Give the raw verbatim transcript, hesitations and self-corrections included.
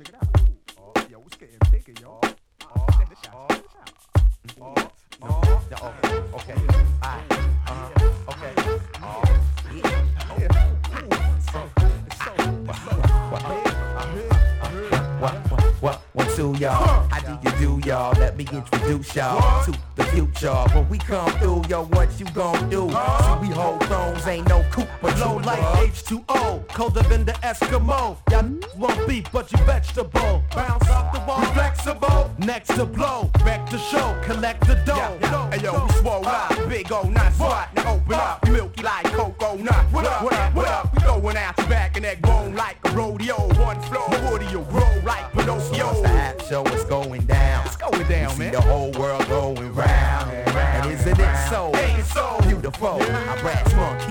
check it out. Oh, yo, it's getting bigger, yo. Oh, check this out. Check this out. Oh, oh, oh, okay, alright, uh-huh, okay, oh, yeah, yeah. So, so, what, what, what, what, what, what, two, y'all? How do you do, y'all? Let me introduce y'all to the future. When we come through, yo, what you gon' do? See, we hold thrones, ain't no coop, but Low you like love. H two O, colder than the Eskimo. Y'all won't beef, but you vegetable. Bounce off the wall, flexible. Next to blow, wreck the show, collect the dough. Yeah, yeah. Hey yo, we swole up, big old nine swat. Now open up, we milky like cocoa nut. What up, what up, what up? We throwing out your back and neck bone like a rodeo. One floor, what do you grow like Pinocchio? Once the app show is going down, It's going down, we man. see the whole world going round. And isn't it so? Ain't it so? Beautiful, I brass monkey.